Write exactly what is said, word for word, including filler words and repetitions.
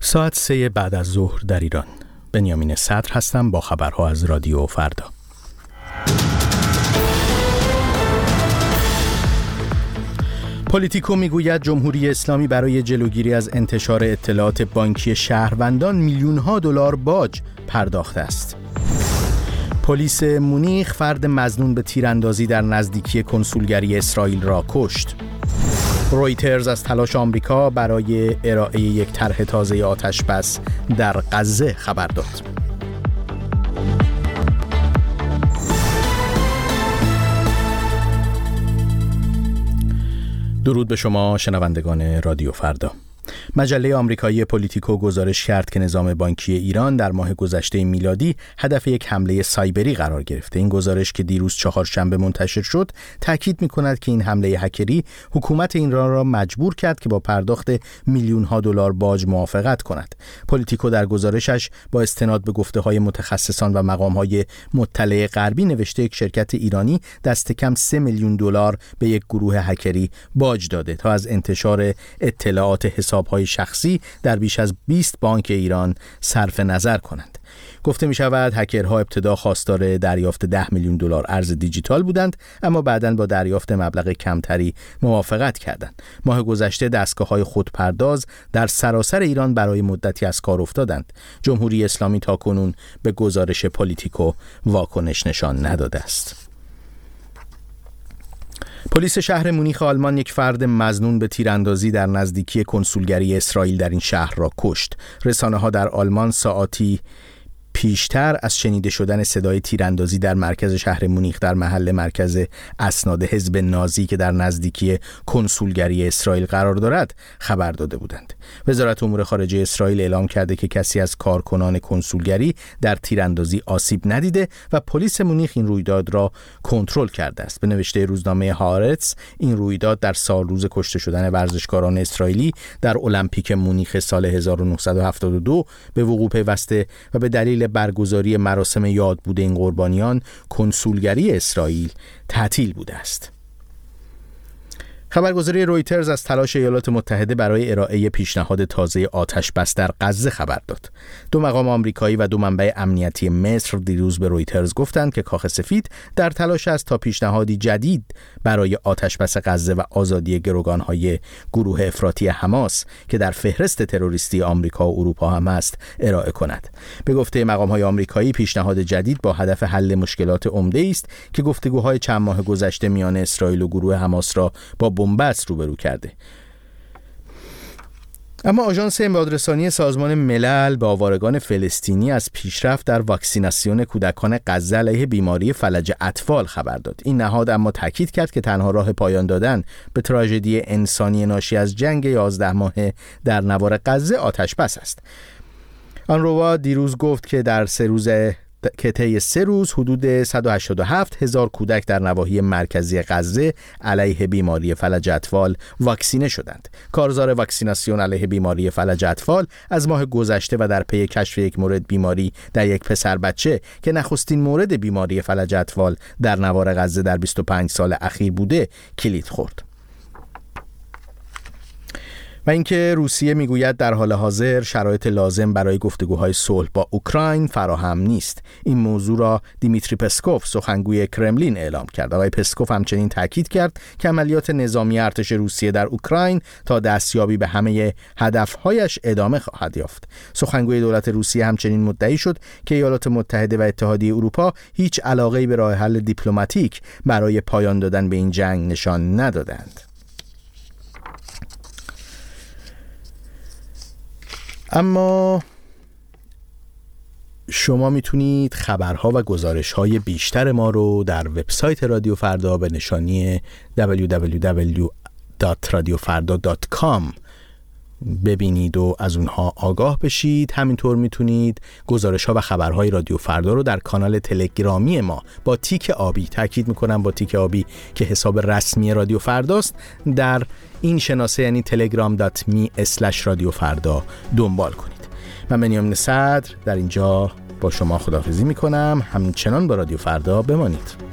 ساعت سه بعد از ظهر در ایران. بنیامین صدر هستم با خبرها از رادیو فردا. پلیتیکو میگوید جمهوری اسلامی برای جلوگیری از انتشار اطلاعات بانکی شهروندان میلیون‌ها دلار باج پرداخته است. پلیس مونیخ فرد مظنون به تیراندازی در نزدیکی کنسولگری اسرائیل را کشت. رویترز از تلاش آمریکا برای ارائه یک طرح تازه آتش‌بس در غزه خبر داد. درود به شما شنوندگان رادیو فردا. مجله آمریکایی پلیتیکو گزارش کرد که نظام بانکی ایران در ماه گذشته میلادی هدف یک حمله سایبری قرار گرفته. این گزارش که دیروز چهارشنبه منتشر شد تاکید می‌کند که این حمله هکری حکومت ایران را مجبور کرد که با پرداخت میلیون‌ها دلار باج موافقت کند. پلیتیکو در گزارشش با استناد به گفته‌های متخصصان و مقام‌های مطلع غربی نوشته یک شرکت ایرانی دست کم سه میلیون دلار به یک گروه هکری باج داده تا از انتشار اطلاعات حساب‌های شخصی در بیش از بیست بانک ایران صرف نظر کنند. گفته می شود هکرها ابتدا خواستار دریافت ده میلیون دلار ارز دیجیتال بودند، اما بعداً با دریافت مبلغ کمتری موافقت کردند. ماه گذشته دستگاه‌های خودپرداز در سراسر ایران برای مدتی از کار افتادند. جمهوری اسلامی تاکنون به گزارش پلیتیکو واکنش نشان نداده است. پلیس شهر مونیخ آلمان یک فرد مظنون به تیراندازی در نزدیکی کنسولگری اسرائیل در این شهر را کشت. رسانه‌ها در آلمان ساعاتی پیشتر از شنیده شدن صدای تیراندازی در مرکز شهر مونیخ در محل مرکز اسناد حزب نازی که در نزدیکی کنسولگری اسرائیل قرار دارد خبر داده بودند. وزارت امور خارجه اسرائیل اعلام کرده که کسی از کارکنان کنسولگری در تیراندازی آسیب ندیده و پلیس مونیخ این رویداد را کنترل کرده است. به نوشته روزنامه هارتز این رویداد در سال روز کشته شدن ورزشکاران اسرائیلی در المپیک مونیخ سال هزار و نهصد و هفتاد و دو به وقوع پیوسته و به دلیل برگزاری مراسم یاد بوده این قربانیان کنسولگری اسرائیل تعطیل بوده است. خبرگزاری رویترز از تلاش ایالات متحده برای ارائه پیشنهاد تازه آتش‌بس در غزه خبر داد. دو مقام آمریکایی و دو منبع امنیتی مصر دیروز به رویترز گفتند که کاخ سفید در تلاش است تا پیشنهادی جدید برای آتش‌بس غزه و آزادی گروگان‌های گروه افراطی حماس که در فهرست تروریستی آمریکا و اروپا هم است ارائه کند. به گفته مقام‌های آمریکایی پیشنهاد جدید با هدف حل مشکلات عمده است که گفتگوهای چند ماه گذشته میان اسرائیل و گروه حماس را با بنبست روبرو کرده. اما آژانس امدادرسانی سازمان ملل به آوارگان فلسطینی از پیشرفت در واکسیناسیون کودکان غزه علیه بیماری فلج اطفال خبر داد. این نهاد اما تاکید کرد که تنها راه پایان دادن به تراژدی انسانی ناشی از جنگ یازده ماهه در نوار غزه آتش‌بس است. آنروا دیروز گفت که در سه روز که طی سه روز حدود صد و هشتاد و هفت هزار کودک در نواحی مرکزی غزه علیه بیماری فلج اطفال واکسینه شدند. کارزار واکسیناسیون علیه بیماری فلج اطفال از ماه گذشته و در پی کشف یک مورد بیماری در یک پسر بچه که نخستین مورد بیماری فلج اطفال در نوار غزه در بیست و پنج سال اخیر بوده کلید خورد. و اینکه روسیه میگوید در حال حاضر شرایط لازم برای گفتگوهای صلح با اوکراین فراهم نیست. این موضوع را دیمیتری پسکوف سخنگوی کرملین اعلام کرد. آقای پسکوف همچنین تاکید کرد که عملیات نظامی ارتش روسیه در اوکراین تا دستیابی به همه هدفهایش ادامه خواهد یافت. سخنگوی دولت روسیه همچنین مدعی شد که ایالات متحده و اتحادیه اروپا هیچ علاقه‌ای به راه حل دیپلماتیک برای پایان دادن به این جنگ نشان ندادند. اما شما میتونید خبرها و گزارش‌های بیشتر ما رو در وبسایت رادیو فردا به نشانی دبلیو دبلیو دبلیو دات رادیو فردا دات کام ببینید و از اونها آگاه بشید. همینطور میتونید گزارش‌ها و خبرهای رادیو فردا رو در کانال تلگرامی ما با تیک آبی، تاکید میکنم با تیک آبی که حساب رسمی رادیو فرداست، در این شناسه یعنی تلگرام دات می اسلش رادیو فردا دنبال کنید. من بنیامین صدر در اینجا با شما خداحافظی میکنم. همچنان با رادیو فردا بمانید.